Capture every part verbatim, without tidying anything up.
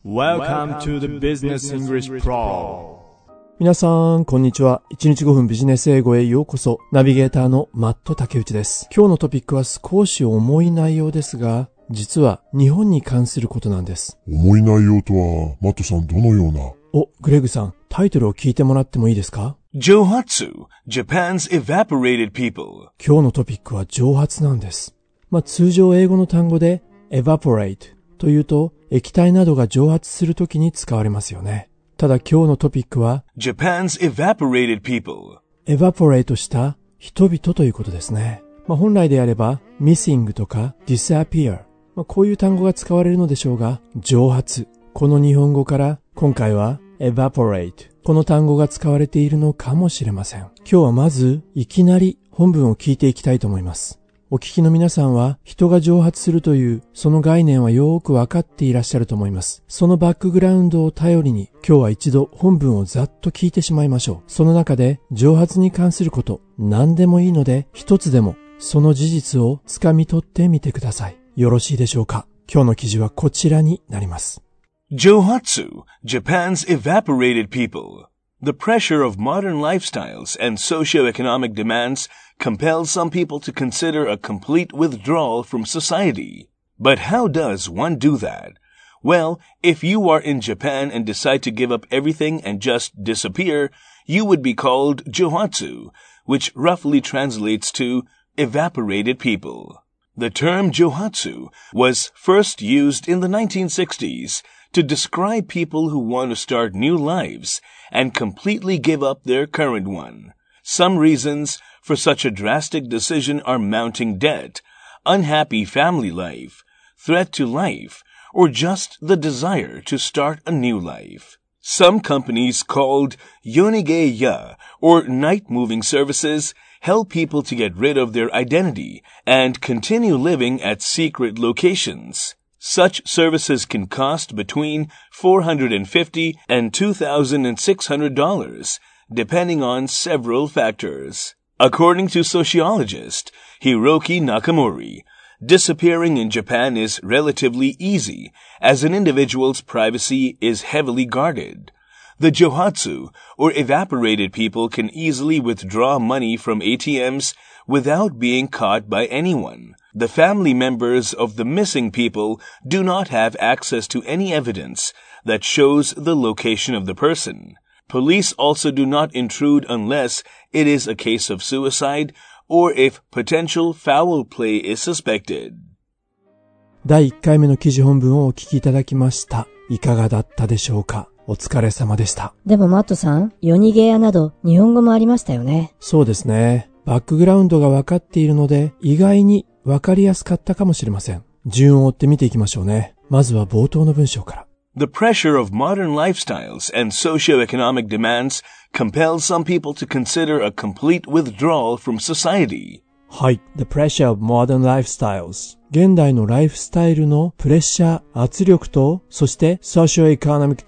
Welcome to the Business English Pro。 皆さん、こんにちは。いちにちごふんビジネス英語へようこそ。ナビゲーターのマット竹内です。今日のトピックは少し重い内容ですが、実は日本に関することなんです。 重い内容とは、マットさんどのような？ お、グレグさん、タイトルを聞いてもらってもいいですか？ Jouhatsu, Japan's evaporated people。 今日のトピックは蒸発なんです。まあ、通常英語の単語で evaporate というと液体などが蒸発するときに使われますよね。ただ今日のトピックは Japan's evaporated people。 evaporate した人々ということですね。まあ、本来であれば missing とか disappear、まあ、こういう単語が使われるのでしょうが、蒸発、この日本語から今回は evaporate、この単語が使われているのかもしれません。今日はまずいきなり本文を聞いていきたいと思います。お聞きの皆さんは人が蒸発するというその概念はよーくわかっていらっしゃると思います。そのバックグラウンドを頼りに今日は一度本文をざっと聞いてしまいましょう。その中で蒸発に関すること何でもいいので一つでもその事実をつかみ取ってみてください。よろしいでしょうか。今日の記事はこちらになります。 Jouhatsu, Japan's evaporated people.The pressure of modern lifestyles and socio-economic demands compels some people to consider a complete withdrawal from society. But how does one do that? Well, if you are in Japan and decide to give up everything and just disappear, you would be called Jouhatsu, which roughly translates to evaporated people. The term Jouhatsu was first used in the nineteen sixties.To describe people who want to start new lives and completely give up their current one. Some reasons for such a drastic decision are mounting debt, unhappy family life, threat to life, or just the desire to start a new life. Some companies called Yonigeya or night moving services help people to get rid of their identity and continue living at secret locations.Such services can cost between four hundred fifty dollars and two thousand six hundred dollars, depending on several factors. According to sociologist Hiroki Nakamori, disappearing in Japan is relatively easy, as an individual's privacy is heavily guarded. The Jouhatsu, or evaporated people, can easily withdraw money from A T Ms without being caught by anyone.The family members of the missing people do not have access to any evidence that shows the location of the person. Police also do not intrude unless it is a case of suicide or if potential foul play is suspected. だいいっかいめの記事本文をお聞きいただきました。いかがだったでしょうか。お疲れ様でした。 でもマットさん、夜逃げ屋など日本語もありましたよね。 そうですね。バックグラウンドが分かっているので意外にわかりやすかったかもしれません。順を追って見ていきましょうね。まずは冒頭の文章から。 The pressure of modern lifestyles and socio-economic demands compels some people to consider a complete withdrawal from society. はい。The pressure of modern lifestyles。現代のライフスタイルのプレッシャー、圧力と、そして socio-economic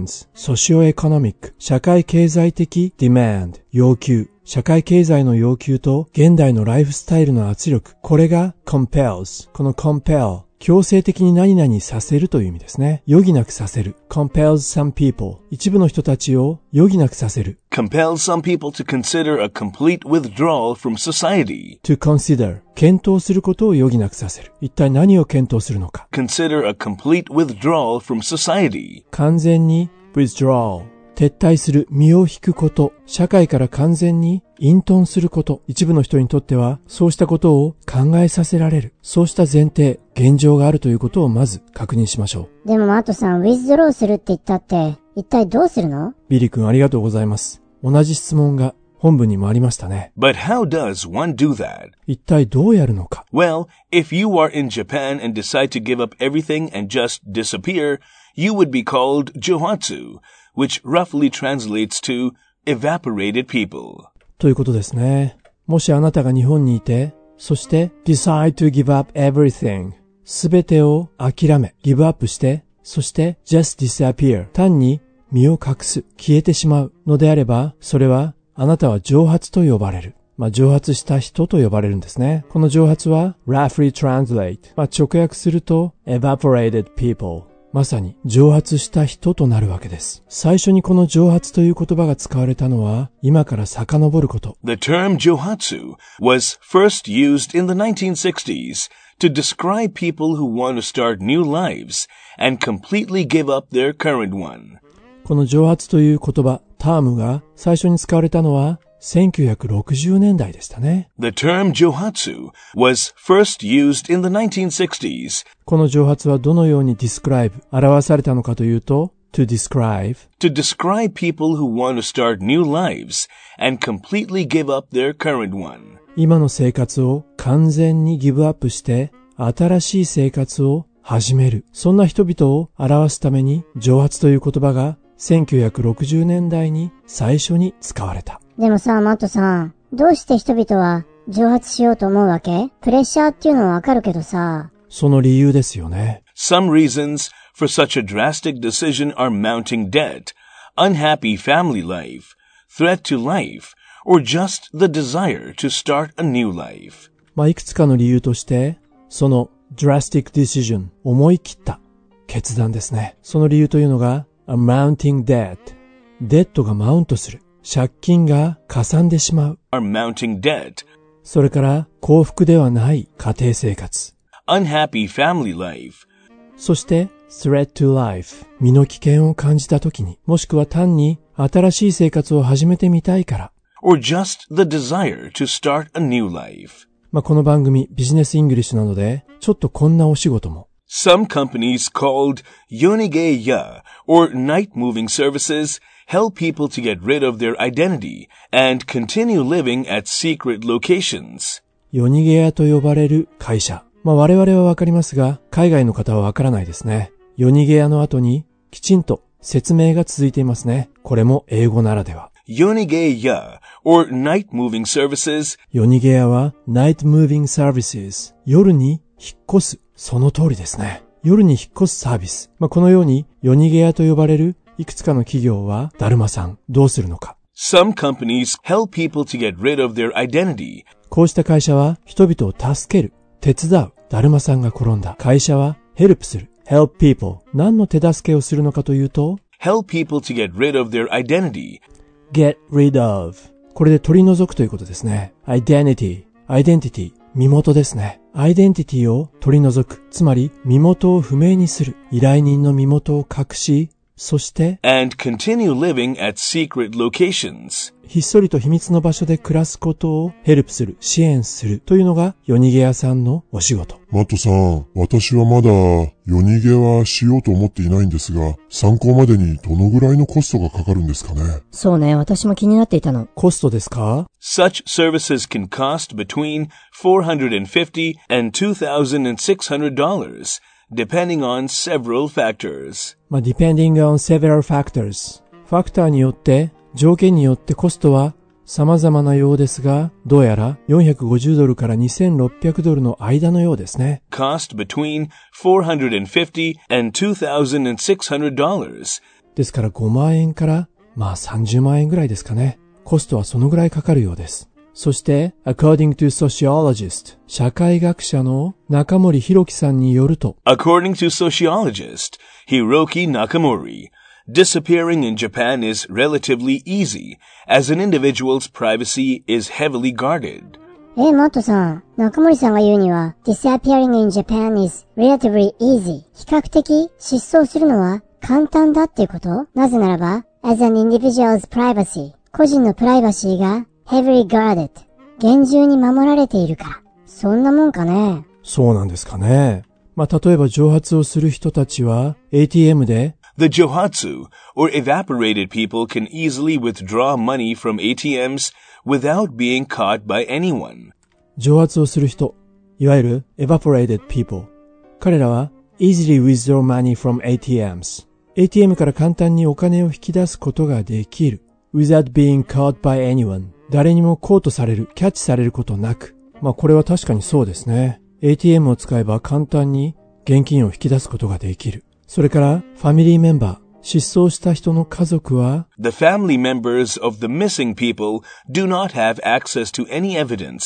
demands。socio-economic、社会経済的 demand、要求。社会経済の要求と現代のライフスタイルの圧力。これが compels。この compel。強制的に何々させるという意味ですね。余儀なくさせる。compels some people。一部の人たちを余儀なくさせる。 compels some people to consider a complete withdrawal from society. to consider。検討することを余儀なくさせる。一体何を検討するのか。 consider a complete withdrawal from society. 完全に withdraw。撤退する、身を引くこと、社会から完全に隠遁すること、一部の人にとってはそうしたことを考えさせられる、そうした前提、現状があるということをまず確認しましょう。でもマットさん、ウィズドローするって言ったって、一体どうするの？ ビリ君ありがとうございます。同じ質問が本文にもありましたね。 But how does one do that? 一体どうやるのか。 Well, if you are in Japan and decide to give up everything and just disappear, you would be called Jouhatsu.Which roughly translates to evaporated people. ということですね。もしあなたが日本にいて、そして decide to give up everything すべてを諦め、ギブアップして、そして just disappear 単に身を隠す、消えてしまうのであれば、それはあなたは蒸発と呼ばれる。まあ、蒸発した人と呼ばれるんですね。この蒸発は roughly translate、まあ、直訳すると evaporated people。 まさに蒸発した人となるわけです。最初にこの蒸発という言葉が使われたのは今から遡ること。 The term johatsu was first used in the nineteen sixties to describe people who want to start new lives and completely give up their current one. この蒸発という言葉、タームが最初に使われたのはせんきゅうひゃくろくじゅうねんだいでしたね。 The term johatsu was first used in the nineteen sixties. この蒸発はどのように describe 表されたのかというと、to describe to describe people who want to start new lives and completely give up their current one. 今の生活を完全にギブアップして新しい生活を始める。そんな人々を表すために蒸発という言葉がせんきゅうひゃくろくじゅうねんだいに最初に使われた。 でもさ、マットさん、どうして人々は蒸発しようと思うわけ？プレッシャーっていうのはわかるけどさ。 その理由ですよね。 Some reasons for such a drastic decision are mounting debt, unhappy family life, threat to life, or just the desire to start a new life. まあ、いくつかの理由として、その drastic decision、思い切った決断ですね。その理由というのが、a mounting debt、デッドがマウントする。借金がかさんでしまう。 are mounting debt. それから幸福ではない家庭生活。 unhappy family life. そして threat to life。身の危険を感じたときに、もしくは単に新しい生活を始めてみたいから。 or just the desire to start a new life. まあ、この番組ビジネスイングリッシュなので、ちょっとこんなお仕事も。 Some companies called Yonigeya or night moving services help people to get rid of their identity and continue living at secret locations. 夜逃げ屋と呼ばれる会社。まあ我々はわかりますが、海外の方はわからないですね。夜逃げ屋の後にきちんと説明が続いていますね。これも英語ならでは。 Yonigeya or night moving services. 夜逃げ屋は night moving services。夜に引っ越す。その通りですね。夜に引っ越すサービス。まあこのように夜逃げ屋と呼ばれるいくつかの企業は、だるまさん、どうするのか。 Some companies help people to get rid of their identity. こうした会社は、人々を助ける、手伝う。だるまさんが転んだ。会社は、help する。help people。何の手助けをするのかというと、 help people to get rid of their identity. get rid of。これで取り除くということですね。identity。identity。身元ですね。アイデンティティを取り除く。つまり、身元を不明にする。依頼人の身元を隠し、そして、 and continue living at secret locations. ひっそりと秘密の場所で暮らすことをヘルプする、支援するというのが夜逃げ屋さんのお仕事。 マットさん、私はまだ夜逃げはしようと思っていないんですが、参考までにどのぐらいのコストがかかるんですかね。 そうね、私も気になっていたの。 コストですか？ Such services can cost between four hundred fifty and two thousand six hundred dollars.Depending on several factors. まあ、depending on several factors. ファクターによって、条件によってコストは様々なようですが、どうやらよんひゃくごじゅうドルからにせんろっぴゃくドルの間のようですね。 Cost between four hundred fifty and two thousand six hundred dollars. ですからごまんえんから、まあさんじゅうまんえんぐらいですかね。コストはそのぐらいかかるようです。そして、according to sociologist、社会学者の中森弘樹さんによると、 according to sociologist Hiroki Nakamori, disappearing in Japan is relatively easy, as an individual's privacy is heavily guarded. え、マットさん、中森さんが言うには、disappearing in Japan is relatively easy。比較的失踪するのは簡単だっていうこと？なぜならば、as an individual's privacy、個人のプライバシーがheavily guarded。厳重に守られているから。そんなもんかね。 そうなんですかね。まあ、例えば蒸発をする人たちは エーティーエム で The johatsu, or evaporated people, can easily withdraw money fromエーティーエムs without being caught by anyone. 蒸発をする人、いわゆる evaporated people。彼らは easily withdraw money from エーティーエムs。エーティーエム から簡単にお金を引き出すことができる。without being caught by anyone。誰にもコートされる、キャッチされることなく。まあこれは確かにそうですね。エーティーエム を使えば簡単に現金を引き出すことができる。それからファミリーメンバー、失踪した人の家族は The family members of the missing people do not have access to any evidence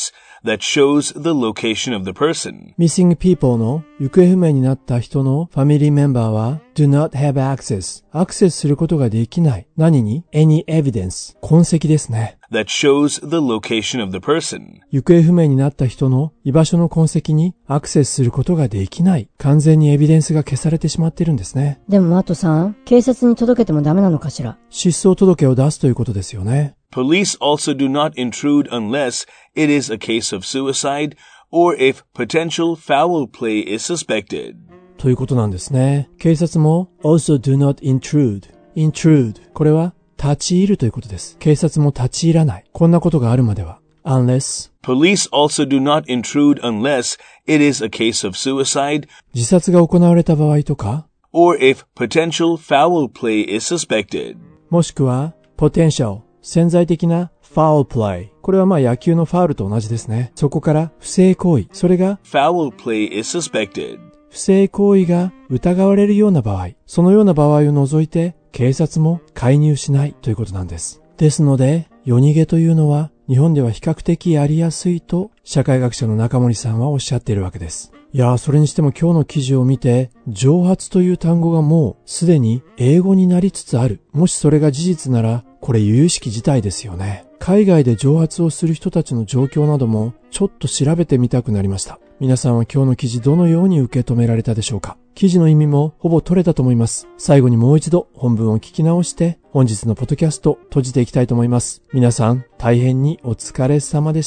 that shows the location of the person. Missing people の行方不明になった人のファミリーメンバーは do not have access アクセスすることができない。何に any evidence 痕跡ですね。 that shows the location of the person. 行方不明になった人の居場所の痕跡にアクセスすることができない。完全にエビデンスが消されてしまっているんですね。 でもマットさん、警察に届けてもダメなのかしら。 失踪届を出すということですよね。 Police also do not intrude unless it is a case of suicide or if potential foul play is suspected. ということなんですね。警察も also do not intrude. intrude. これは立ち入るということです。警察も立ち入らない。こんなことがあるまでは。unless. Police also do not intrude unless it is a case of suicide. 自殺が行われた場合とか or if potential foul play is suspected. もしくは potential. 潜在的な foul play。これはまあ野球のファウルと同じですね。そこから不正行為。それが foul play is suspected. 不正行為が疑われるような場合、そのような場合を除いて警察も介入しないということなんです。ですので、夜逃げというのは日本では比較的やりやすいと社会学者の中森さんはおっしゃっているわけです。いやー、それにしても今日の記事を見て、蒸発という単語がもうすでに英語になりつつある。もしそれが事実なら、これ由々しき事態ですよね。海外で蒸発をする人たちの状況などもちょっと調べてみたくなりました。皆さんは今日の記事どのように受け止められたでしょうか。記事の意味もほぼ取れたと思います。最後にもう一度本文を聞き直して本日のポッドキャスト閉じていきたいと思います。皆さん大変にお疲れ様でした。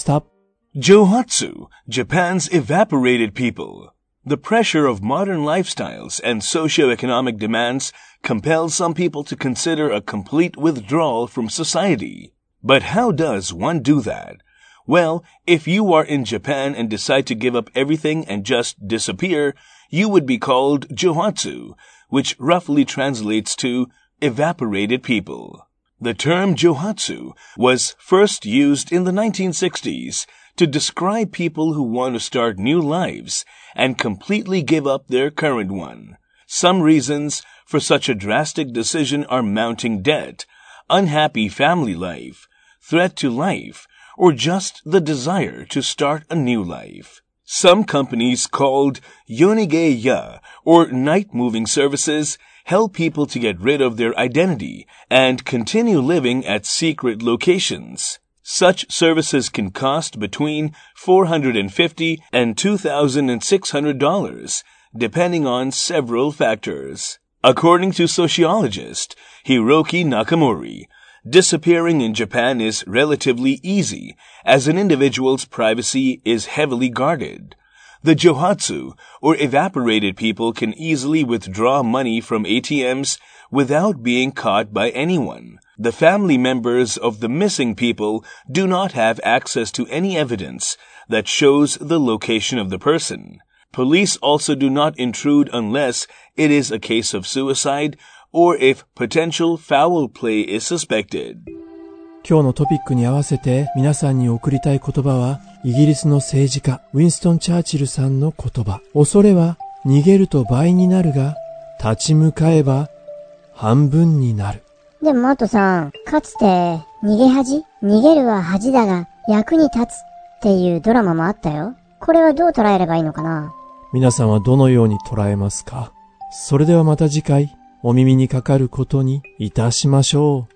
Johatsu, Japan's evaporated people. The pressure of modern lifestyles and socioeconomic demands compels some people to consider a complete withdrawal from society. But how does one do that? Well, if you are in Japan and decide to give up everything and just disappear, you would be called Johatsu, which roughly translates to evaporated people. The term Johatsu was first used in the nineteen sixties to describe people who want to start new lives and completely give up their current one. Some reasons for such a drastic decision are mounting debt, unhappy family life, threat to life, or just the desire to start a new life. Some companies called Yonige-ya, or night moving services, help people to get rid of their identity and continue living at secret locations. Such services can cost between four hundred fifty dollars and two thousand six hundred dollars, depending on several factors. According to sociologist Hiroki Nakamori, disappearing in Japan is relatively easy, as an individual's privacy is heavily guarded. The Johatsu, or evaporated people, can easily withdraw money from A T Ms without being caught by anyone. The family members of the missing people do not have access to any evidence that shows the location of the person. Police also do not intrude unless it is a case of suicide or if potential foul play is suspected. 今日のトピックに合わせて皆さんに送りたい言葉はイギリスの政治家ウィンストン・チャーチルさんの言葉。恐れは逃げると倍になるが立ち向かえば半分になる。 でもマットさん、かつて逃げ恥逃げるは恥だが役に立つっていうドラマもあったよ。これはどう捉えればいいのかな。 皆さんはどのように捉えますか。それではまた次回お耳にかかることにいたしましょう。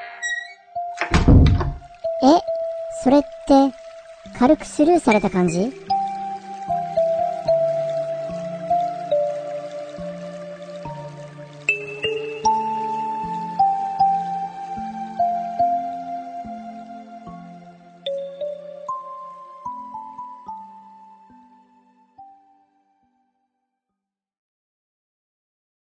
え、それって軽くスルーされた感じ？